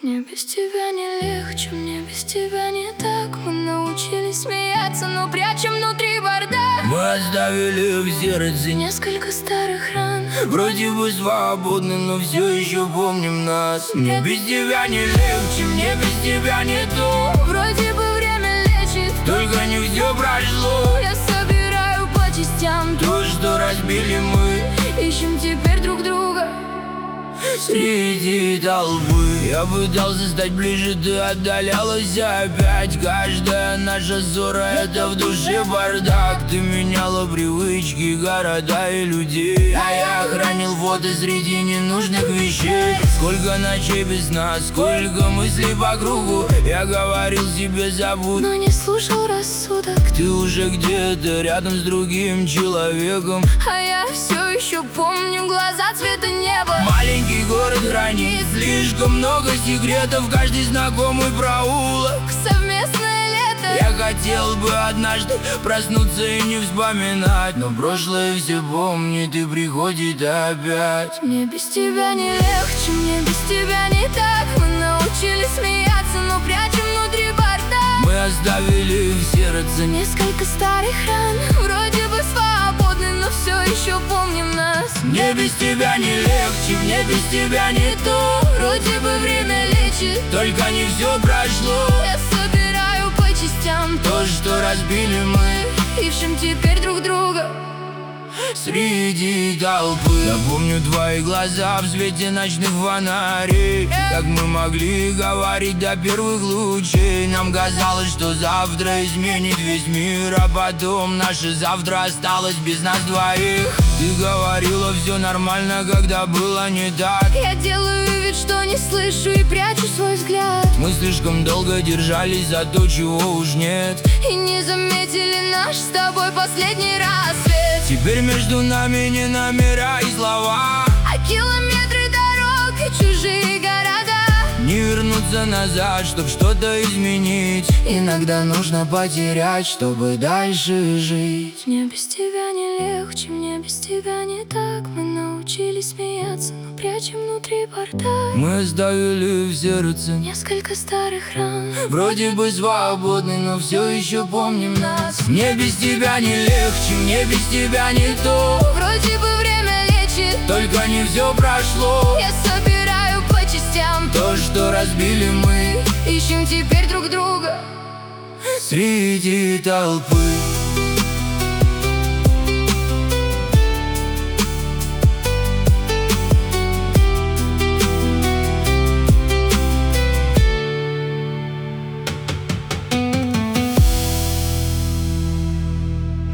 Мне без тебя не легче, мне без тебя не так. Мы научились смеяться, но прячем внутри бардак. Мы оставили в сердце несколько старых ран. Вроде бы свободны, но все еще помним нас. Мне без тебя не легче, мне без тебя не то. Вроде бы время лечит, только не все прошло. Я собираю по частям то, что разбили мы. Ищем теперь друг друга среди толпы. Я пытался стать ближе, ты отдалялась опять. Каждая наша ссора — это в душе бардак. Ты меняла привычки, города и людей, а я хранил фото среди ненужных вещей. Сколько ночей без нас, сколько мыслей по кругу. Я говорил себе забудь, но не слушал рассудок. Ты уже где-то рядом с другим человеком, а я все еще помню глаза цвета неба. Маленький город хранит слишком много секретов. Каждый знакомый проулок, совместное лето. Я хотел бы однажды проснуться и не вспоминать, но прошлое все помнит и приходит опять. Мне без тебя не легче, мне без тебя не так. Мы научились смеяться, но прячем внутри бардак. Мы оставили в сердце несколько старых ран. Вроде бы свободны, но все еще помним нас. Мне без тебя не легче, мне без тебя не то. Вроде бы время лечит, только не все прошло. Я собираю по частям то, что разбили мы. Ищем теперь друг друга среди толпы. Я помню твои глаза в свете ночных фонарей. Как мы могли говорить до первых лучей. Нам казалось, что завтра изменит весь мир, а потом наше завтра осталось без нас двоих. Ты говорила, все нормально, когда было не так. Я делаю вид, что не слышу и прячу свой взгляд. Мы слишком долго держались за то, чего уж нет, и не заметили наш с тобой последний рассвет. Теперь между нами не номера и слова, а километры дорог и чужие города. Не вернуться назад, чтоб что-то изменить. Иногда нужно потерять, чтобы дальше жить. Мне без тебя не легче, мне без тебя не так. Мы научились смеяться, но прячем внутри бардак. Мы оставили в сердце несколько старых ран. Вроде бы свободны, но все еще помним нас. Мне без тебя не легче, мне без тебя не то. Вроде бы время лечит, только не все прошло. Я собираю по частям то, что разбили мы. Ищем теперь друг друга среди толпы.